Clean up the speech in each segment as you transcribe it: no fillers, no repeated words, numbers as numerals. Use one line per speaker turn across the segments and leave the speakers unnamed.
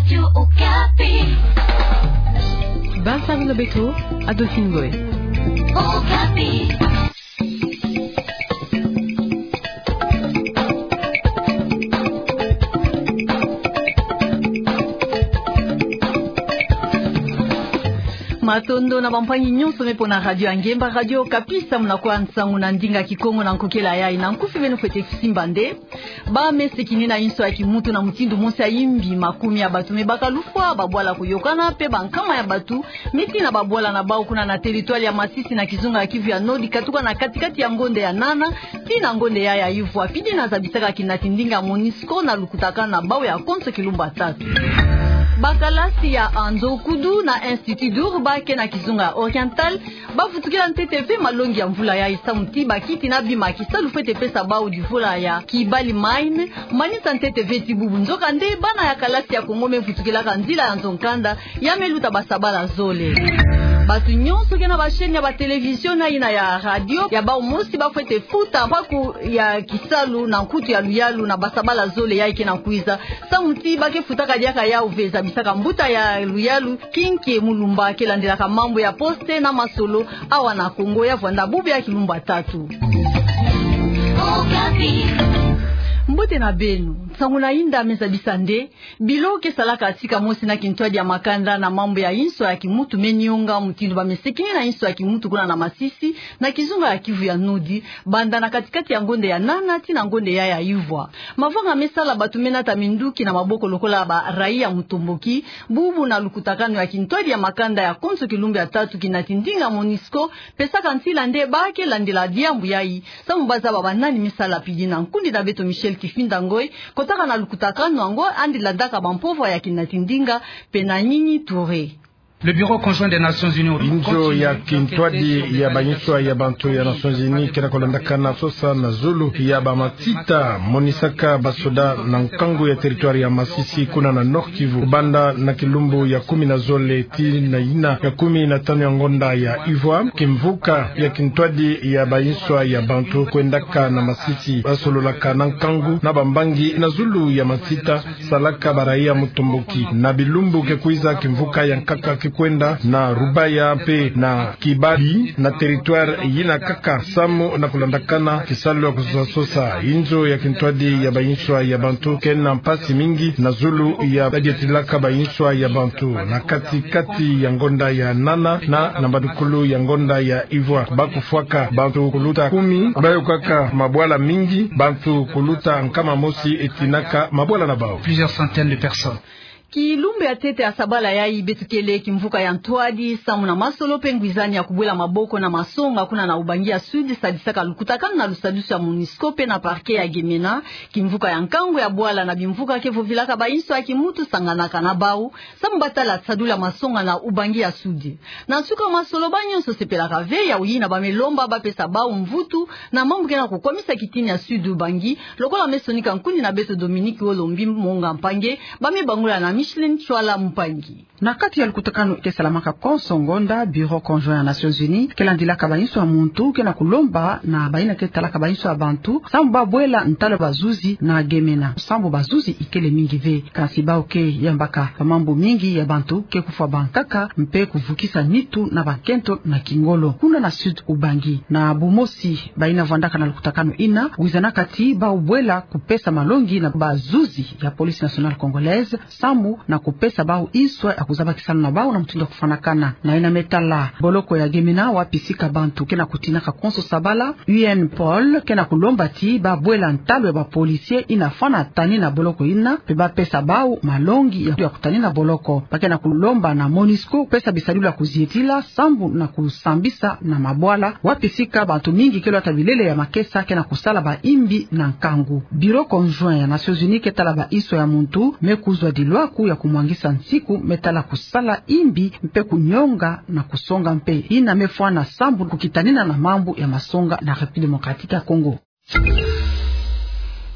Radio Okapi.
Vincent Lobeto, Adolphine Goy.
Okapi.
Matondo na bampanyi nyonso mepo na radio Angemba radio kapisa munakuwa nsangu na ndinga kikongo na nkokela yai na nkufi benu fete simbande ba mesekini na inso ya kimutu na mutindo monsi ya imbi makumi ya batu mebaka lufwa babwala kuyokana pe bankama ya batu miti na babwala na bao kuna na territoire ya Masisi na Kizunga ya Kivu ya Nord katuka na katikati ya ngonde ya Nana tina ngonde ya Ivu apidi na zabisaka kinatindinga Monisco na lukutaka na bao ya Konso Kilumba 3 bakalasi ya Anzo Kudu na Institut d'Urba na Kizunga Oriental bafutukila ntetepe malongi ya mvula ya isamuti bakiti na bima kisalu fete pesa bao divula ya Kibali Mine manita ntetepe tibubu nzoka nde bana ya kalasi ya Kongome futukila kanzila ya Nzonkanda ya meluta basabala zole batu nyonso kena basheni ya ba television na ina ya radio ya bao mosi bafete futa paku ya kisalu na nkutu ya luyalu na basabala zole ya ikena kuiza samuti bake futaka diaka ya uveza bisaka mbuta ya luyalu kinke mulumba kelandela ka mambo ya poste na masolo awa na Kongo ya vwanda bubi ya Kilumba 3 mbote na benu sanguna inda meza bisande biloke salaka atika mosi na kintwadi ya makanda na mambo ya inso ya kimutu menionga mutindo bamesekini na inso ya kimutu kuna na Masisi na Kizunga ya Kivu ya Nodi banda na katikati ya ngonde ya Nana tina ngonde ya Ivwa mavanga mesala batumena taminduki na maboko lokola ba raia mutomboki bubu na lukutakano ya kintwadi ya makanda ya Konso Kilumba ya 3 kinatindinga Monisco pesa kansila nde bake landela diambu yai samubaza baba nani mesala pidina nkundi na beto Michel Kifinda Ngoi kotaka na lukutakano ango andi landaka bampovo ya kinatindinga pena nyinyi Touré.
Le bureau conjoint des Nations Unies
injo ya kintwadi ya banyiswa ya bantu ya Nations Unies kena kolandaka na sosa na zulu ya bamatita monisaka basoda na nkangu ya territoire ya Masisi kuna na Nord Kivu banda na kilumbu ya 10 na zole ti na ina ya 15 ya ngonda ya Ivwa kimvuka ya kintwadi ya banyiswa ya bantu kwendaka na Masisi basololaka na nkangu na bambangi na zulu ya matita salaka baraia mutomboki na bilumbu kekuiza kimvuka ya nkaka kwenda na Rubaya pe na Kibali na territoire yina kaka samu na kulandakana kisalo ya kusosa injo ya kintwadi ya banyiswa ya bantu kena mpasi mingi na zulu ya bagetilaka banyiswa ya bantu na kati ya ngonda ya Nana na badukulu ya ngonda ya Ivwa bakufuaka bantu kuluta 10 bayo kaka mabwala mingi bantu kuluta nkama mosi etinaka mabwala na bao
plusieurs centaines de personnes.
Kilumbe ya tete asabala ya ibetukele kimvuka ya Ntwadi samu na masolo pengwizani ya kubwela maboko na masonga kuna na ubangia sudi sadisaka lukutakana na lusadusu ya Monisco pe na parke ya Gemena kimvuka ya nkangu ya bwala na bimvuka kevo vilaka bainso ya kimutu sanganaka na bau samu batala sadula masonga na ubangia sudi na suka masolo banyo sepelaka ve ya uyina bamelomba bapesa bau mvutu na mambu kena kukomisa kitini ya sudi ubangi lokola mesonika nkundi na beto Dominique Olombi Monga Mpange bamebangula na Michelin Chwala Mpangi.
Na kati ya lukutakano ke salamaka Konso Ngonda bureau conjoint ya Nations Unies kelandila kabaniso ya muntu kena kulomba na baina ke talaka baniso ya bantu sambu babwela ntalo bazuzi na Gemena sambu bazuzi ikele mingi ve kansiba oke yambaka mambo mingi ya bantu ke kufa bankaka mpe kuvukisa nitu na bakento na Kingolo kuna na Sud Ubangi na Bumosi baina vandaka na lukutakano ina wizana kati ba ubwela kupesa malongi na bazuzi ya Police Nationale Congolaise sambu na kupesa bao iswa akuzaba kisana na bao na mtindo kufanakana na ina metala boloko ya Gemena wapisika bantu kena kutinaka Konso Sabala UN Paul kena kulomba ti babwela ntalo ya ba policier inafana tani na boloko ina pe ba pesa bao malongi ya kutani na boloko bakena kulomba na Monisco pesa bisalula kuzietila sambu na kusambisa na mabwala wapisika bantu mingi kelo atabilele ya makesa kena kusala ba imbi na nkangu bureau conjoint ya Nations Unies ketala ba iso ya muntu mekuzwa dilwaku ya kumwangisa nsiku metala kusala imbi mpe kunyonga na kusonga mpe ina mefwana sambu kukitanina na mambo ya masonga na Republique Democratique ya Congo.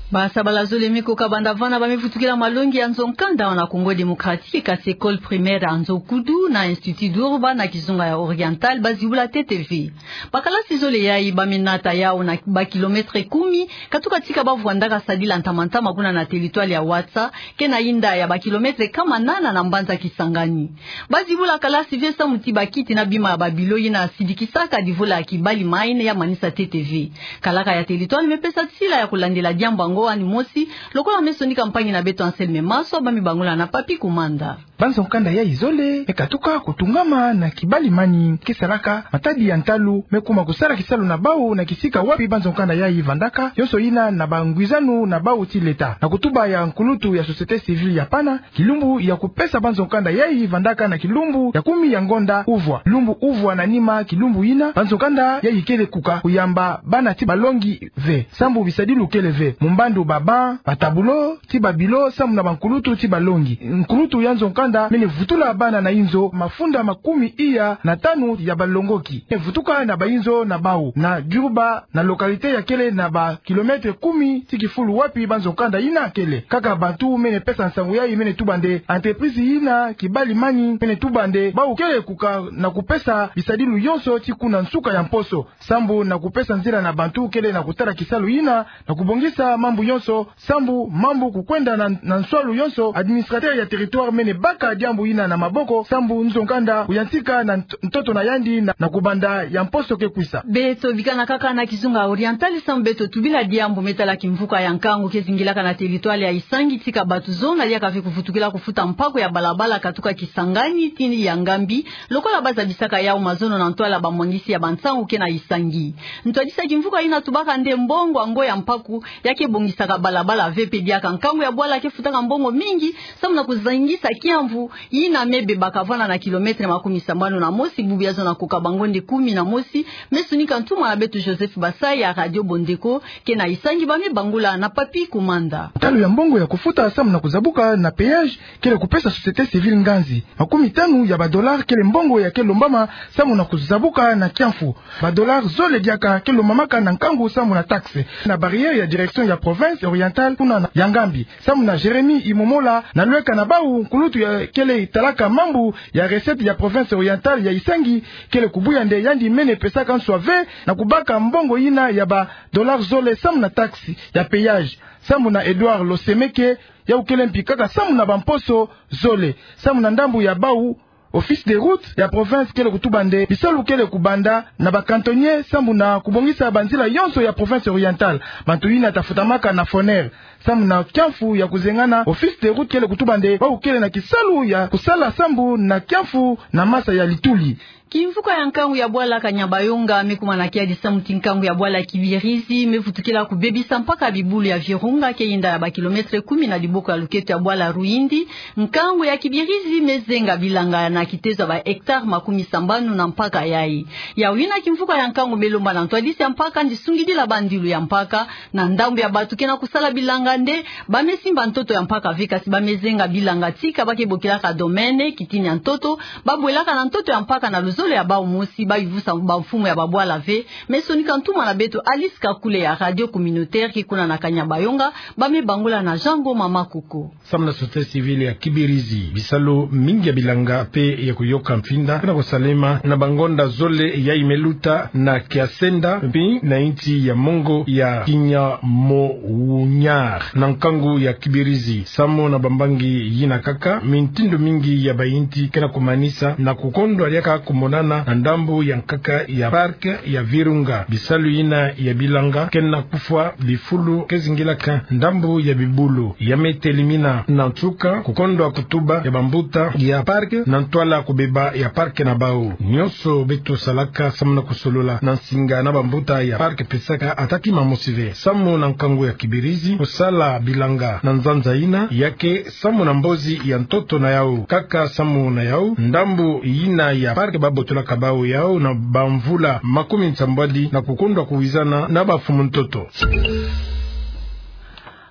Basa balazole miko kabandavana bamefutukila malongi ya Nzonkanda na Kongo Demokratiki kasi école primaire Anzo Kudu na Institut d'Urba na Kizunga ya Oriental bazibula TTV. Bakala sizole yai bamenata yao na ba kilometre 10 katuka tika bavwandaka sadila ntamantama kuna na territoire ya Watsa kena inda ya ba kilometre kama nana na Mbanza Kisangani. Bazibula kala sivesa mutiba kiti na bima babilo yina sidikisaka divula ya Kibali Maine ya Manisa TTV. Kalaka ya territoire mepesa tsila ya kulandela jambo ani mosi lokola mesoni kampanye na beto Anselme Maso bami bangula na papi kumanda
Banzonkanda ya izole mekatuka kutungama na Kibali Mani kisalaka matadi ya ntalu mekuma kusara kisalo na bau na kisika wapi Banzonkanda ya ivandaka yoso ina na bangwizanu na bau ti leta na kutuba ya nkulutu ya societe civile ya pana kilumbu ya kupesa Banzonkanda ya ivandaka na kilumbu ya kumi ya ngonda uvwa lumbu uvwa na nima kilumbu ina Banzonkanda ya ikele kuka kuyamba bana ti balongi ve sambu bisadilu kele ve Mbandu baba batabulo ti babilo samu na bankulutu ti balongi nkulutu ya Nzonkanda mene vutula bana na inzo mafunda makumi iya na tanu ya balongoki vutuka na bainzo na bau na Jurba na lokalite ya kele na ba kilometre 10 ti kifulu wapi Banzonkanda ina kele kaka bantu mene pesa nsangu ya mene tubande entreprise ina Kibali Mani mene tubande bau kele kuka na kupesa bisadilu yonso ti kuna nsuka ya mposo sambu na kupesa nzira na bantu kele na kutara kisalu ina na kubongisa mambu yonso sambu mambu kukwenda na nswalu yonso administrateur ya territoire mene baka jambu ina na maboko sambu Nzonkanda uyantika na mtoto na yandi na kubanda ya mposo kekwisa
beto bikana kaka na Kizunga Oriental sambu beto tubila diambu metala kimvuka ya nkangu kezingilaka na territoire ya Isangi tika batu zona ya kafi kufutukila kufuta mpako ya balabala katuka Kisangani tini ya Ngambi lokola baza bisaka yao mazono na ntwala bamwangisi ya bansangu kena Isangi ntwadisa kimvuka ina tubaka nde mbongo ango ya mpaku yake bongisaka balabala vepe diaka nkangu ya bwala kefutaka mbongo mingi samu na kuzangisa kiamvu ina mebe bakavana na kilometre 70 na mosi bubiazo na kukabangonde 10 na mosi mesunika ntuma na betu Joseph Basai ya Radio Bondeko kena Isangi bame bangula na papi kumanda
talo ya mbongo ya kufuta samu na kuzabuka na péage kele kupesa société civile Nganzi 50 ya $, kele mbongo ya kelo mbama samu na kuzabuka na kiamfu $, zole diaka kelo mamaka na nkangu samu na taxe na barrière ya direction ya province orientale kuna ya Ngambi samu na Jeremy Imomola na lweka na bau kulutu ya kele talaka mambu ya recette ya province orientale ya Isangi kele kubuya nde yandi mene pesa kanswa ve na kubaka mbongo ina ya ba $, zole samu na taxe ya péage samu na Edouard Losemeke ya ukele mpikaka samu na bamposo zole samu na ndambu ya bau office de route ya province kele kutubande bisalu kele kubanda na bakantonye sambu na kubongisa banzila yonso ya province orientale bantu ina tafutamaka na Foner sambu na kiamfu ya kuzengana office de route kele kutubande bau kele na kisalu ya kusala sambu na kiamfu na masa ya Lituli
kimvuka ya nkangu ya bwala Kanyabayonga mekuma na kia disamuti nkangu ya bwala Kibirizi mefutukila kubebisa mpaka bibulu ya Virunga keinda ya ba kilometre 10 na liboko ya luketo ya bwala Ruindi nkangu ya Kibirizi mezenga bilanga na kitezo ba hectare 70 na mpaka yai ya wina kimvuka ya nkangu melomba na ntwadisi ya mpaka ndisungidila bandilu ya mpaka na ndambu ya batu kena kusala bilanga nde bamesimba ntoto ya mpaka vikasi bamezenga bilanga tika bakebokilaka domaine kitini ya ntoto babwelaka na ntoto ya mpaka na zole ya bao mosi ba ivusa ba mfumu ya babwala ve mesonika ntuma na beto Alice Kakule ya radio communautaire kikuna na Kanyabayonga bame bangula na Jango Mama Kuko
samna société civile ya Kibirizi bisalo mingi ya bilanga pe ya kuyoka mfinda na kusalema na bangonda zole ya imeluta na kiasenda pe na inti ya mongo ya Kinya Mounyar na nkangu ya Kibirizi samo na bambangi yina kaka mintindo mingi ya bayinti kena kumanisa na kukondo aliaka kumonana na ndambu ya nkaka ya park ya Virunga bisalu ina ya bilanga kena kufwa lifulu kezingilaka ndambu ya bibulu ya metelimina na ntuka kukondwa kutuba ya bambuta ya park na ntwala kubeba ya park na bao nyoso beto salaka samna kusolola na nsinga na bambuta ya park pesaka ataki mamosive samu na nkangu ya Kibirizi kusala bilanga na nzanza ina yake samu na mbozi ya ntoto na yao kaka samu na yao ndambu ina ya park babotola kabao yao na bamvula 70 na kukondwa kuwizana na bafumu ntoto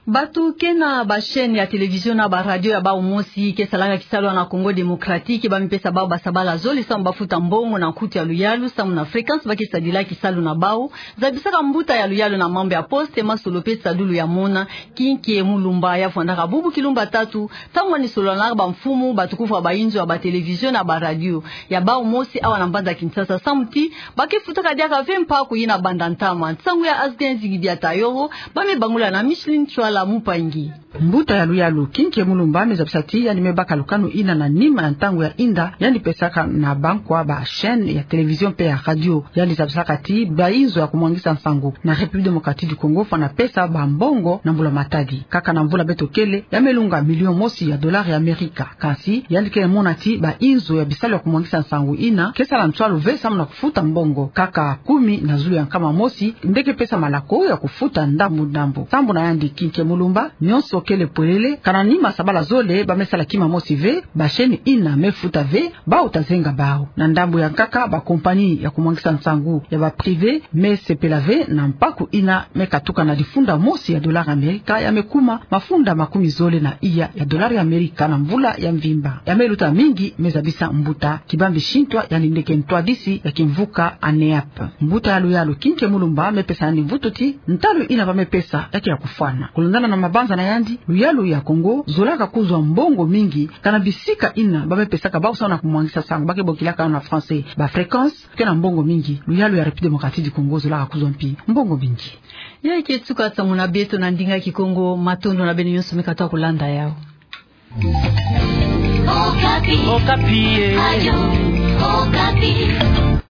Batu kena ba chaîne ya television na ba radio ya ba umosi ke salaka kisalo na Congo Democratique ba mipesa ba basabala zoli samba futa mbongo na kuti ya luyalu samu na frequence ba kisadila kisalo na bao za bisaka mbuta ya luyalu na mambo ya poste masolo pesa dulu ya mona kinki mulumba ya fondaka bubu kilumba tatu tamu ni solo na ba mfumu batukufu ba inzo ba television na ba radio ya ba umosi awa na mbanda Kinshasa samti ba kifuta kadiaka vempa kuina bandantama tsangu ya asgenzi gidia tayoro ba mebangula na Michelin Chwala Mupangi.
Mbuta ya luyalu kinke mulumba mezabisati yani mebaka lukanu ina na nima na ntangu ya inda yani pesaka na bankwa ba chaîne ya television pe ya radio yani zabisaka ti ba inzo ya kumwangisa nsangu na République démocratique du Congo fana pesa ba mbongo na mvula matadi kaka na mvula betokele ya melunga milion mosi ya dolari ya Amerika kasi yani ke monati ba inzo ya bisalo ya kumwangisa nsangu ina kesa la mtwalu vesa mna kufuta mbongo kaka 10 na zulu ya nkama mosi ndeke pesa malako ya kufuta ndambu sambu na yandi kinke mulumba nyonso kele polele kanani masabala zole ba mesala kima mosi ve ba chaîne ina mefuta ve ba utazenga bao na ndambu ya kaka ba kompani ya kumwangisa nsangu ya ba privé me sepelave na mpaku ina mekatuka na difunda mosi ya dolari Amerika ya mekuma mafunda makumi zole na iya ya dolari Amerika na mvula ya mvimba ya meluta mingi mezabisa mbuta kibambi shintwa yani ndeke ntwadisi ya kimvuka aneap mbuta ya luyalu kinke mulumba mepesa ni mvututi ntalo ina ba mepesa yake ya kufana kulundana na mabanza na yandi luyalu ya Kongo zolaka kuzwa mbongo mingi kana bisika ina ba mepesaka ba usana kumwangisa sangu bake bokilaka na français ba fréquence kana mbongo mingi luyalu ya République démocratique du Congo zolaka kuzwa mpi mbongo mingi
ya iketsuka tsamuna beto na ndinga Kikongo matondo na beni nyonso mikatwa kulanda yao
Okapi.
Okapi.
Ayo, Okapi.